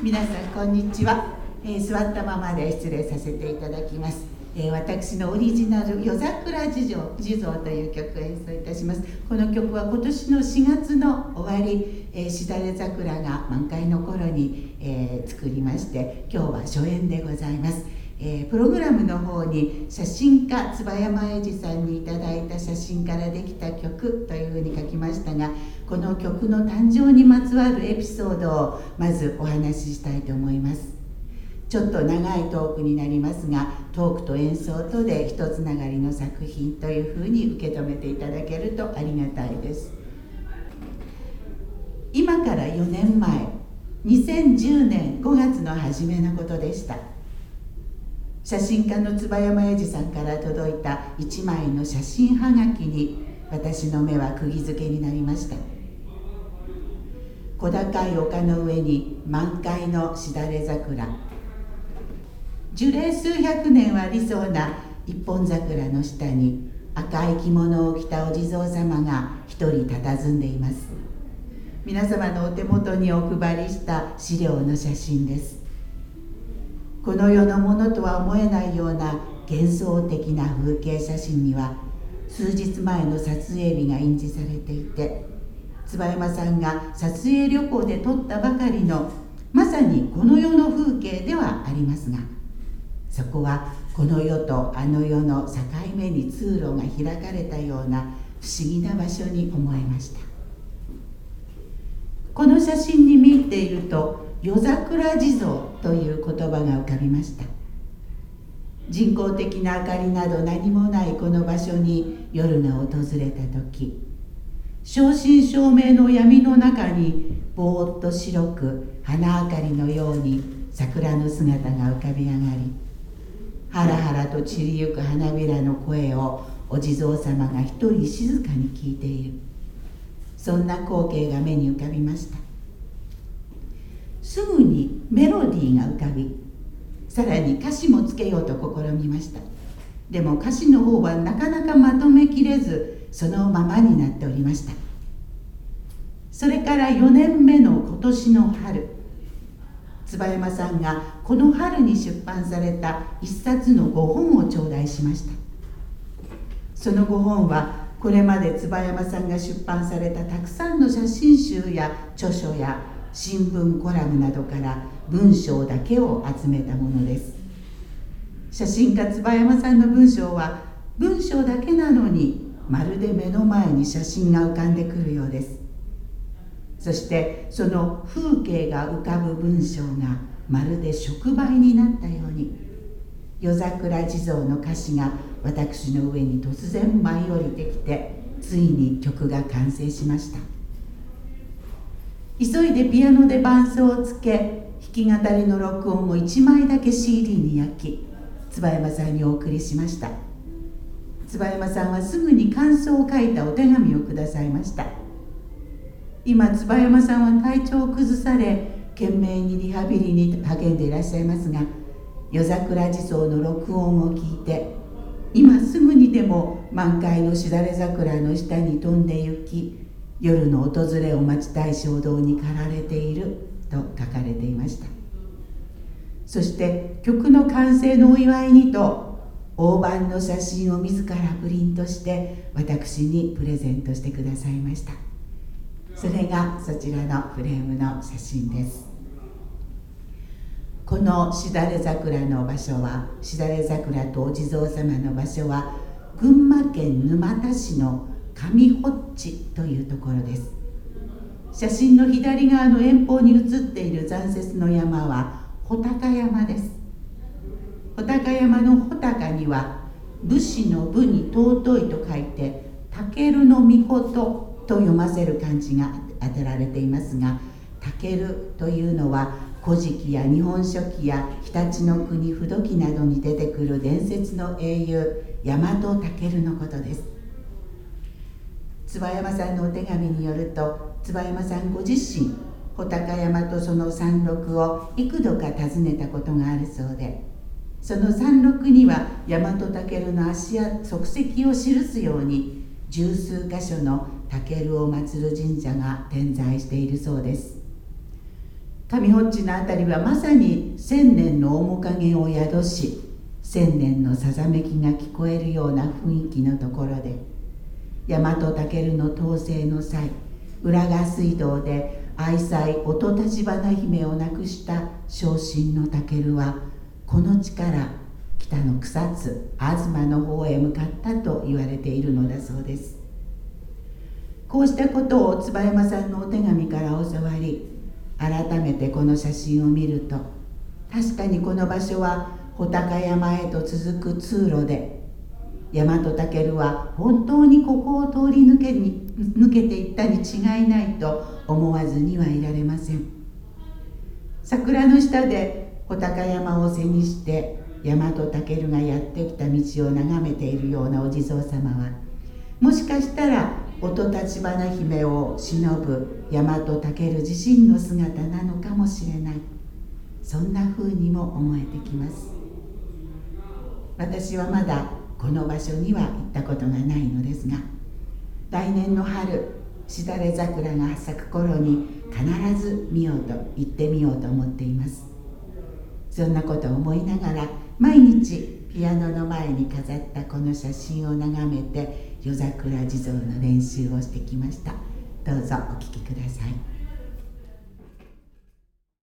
皆さんこんにちは。座ったままで失礼させていただきます。私のオリジナル夜桜地蔵という曲を演奏いたします。この曲は今年の4月の終わり、しだれ桜が満開の頃に、作りまして、今日は初演でございます。プログラムの方に写真家椿山英二さんにいただいた写真からできた曲というふうに書きましたが、この曲の誕生にまつわるエピソードをまずお話ししたいと思います。ちょっと長いトークになりますが、トークと演奏とで一つながりの作品というふうに受け止めていただけるとありがたいです。今から4年前、2010年5月の初めのことでした。写真家の椿山英二さんから届いた1枚の写真はがきに私の目は釘付けになりました。小高い丘の上に満開のしだれ桜、樹齢数百年はありそうな一本桜の下に赤い着物を着たお地蔵様が一人佇んでいます。皆様のお手元にお配りした資料の写真です。この世のものとは思えないような幻想的な風景写真には数日前の撮影日が印字されていて、椿山さんが撮影旅行で撮ったばかりのまさにこの世の風景ではありますが、そこはこの世とあの世の境目に通路が開かれたような不思議な場所に思えました。この写真に見ていると夜桜地蔵という言葉が浮かびました。人工的な明かりなど何もないこの場所に夜が訪れた時、正真正銘の闇の中にぼーっと白く花明かりのように桜の姿が浮かび上がり、ハラハラと散りゆく花びらの声をお地蔵様が一人静かに聞いている、そんな光景が目に浮かびました。すぐにメロディーが浮かび、さらに歌詞もつけようと試みました。でも歌詞の方はなかなかまとめきれず、そのままになっておりました。それから4年目の今年の春、椿山さんがこの春に出版された一冊の5本を頂戴しました。その5本はこれまで椿山さんが出版されたたくさんの写真集や著書や新聞コラムなどから文章だけを集めたものです。写真家椿山さんの文章は文章だけなのにまるで目の前に写真が浮かんでくるようです。そしてその風景が浮かぶ文章がまるで触媒になったように、夜桜地蔵の歌詞が私の上に突然舞い降りてきて、ついに曲が完成しました。急いでピアノで伴奏をつけ、弾き語りの録音を1枚だけ CD に焼き、椿山さんにお送りしました。椿山さんはすぐに感想を書いたお手紙をくださいました。今椿山さんは体調を崩され、懸命にリハビリに励んでいらっしゃいますが、夜桜地蔵の録音を聞いて、今すぐにでも満開のしだれ桜の下に飛んで行き、夜の訪れを待ちたい衝動に駆られていると書かれていました。そして曲の完成のお祝いにと大判の写真を自らプリントして私にプレゼントしてくださいました。それがそちらのフレームの写真です。このしだれ桜の場所は、しだれ桜とお地蔵様の場所は群馬県沼田市の上法地というところです。写真の左側の遠方に写っている残雪の山は穂高山です。穂高山の穂高には武士の武に尊いと書いて武尊の御事と読ませる漢字が当てられていますが、武というのは古事記や日本書紀や常陸の国不土記などに出てくる伝説の英雄大和武のことです。椿山さんのお手紙によると、椿山さんご自身穂高山とその山麓を幾度か訪ねたことがあるそうで、その山麓には大和武の足や足跡を記すように十数箇所の武を祀る神社が点在しているそうです。 上ホッチのあたりはまさに千年の面影を宿し、千年のさざめきが聞こえるような雰囲気のところで、大和尊の統制の際、浦賀水道で愛妻音立花姫を亡くした昇進の尊は、この地から北の草津東の方へ向かったと言われているのだそうです。こうしたことを椿山さんのお手紙から教わり、改めてこの写真を見ると、確かにこの場所は穂高山へと続く通路で、大和尊は本当にここを通り抜けていったに違いないと思わずにはいられません。桜の下で穂高山を背にして大和尊がやってきた道を眺めているようなお地蔵様は、もしかしたら音立花姫を偲ぶ大和尊自身の姿なのかもしれない、そんな風にも思えてきます。私はまだこの場所には行ったことがないのですが、来年の春、しだれ桜が咲く頃に必ず行ってみようと思っています。そんなことを思いながら、毎日ピアノの前に飾ったこの写真を眺めて夜桜地蔵の練習をしてきました。どうぞお聴きください。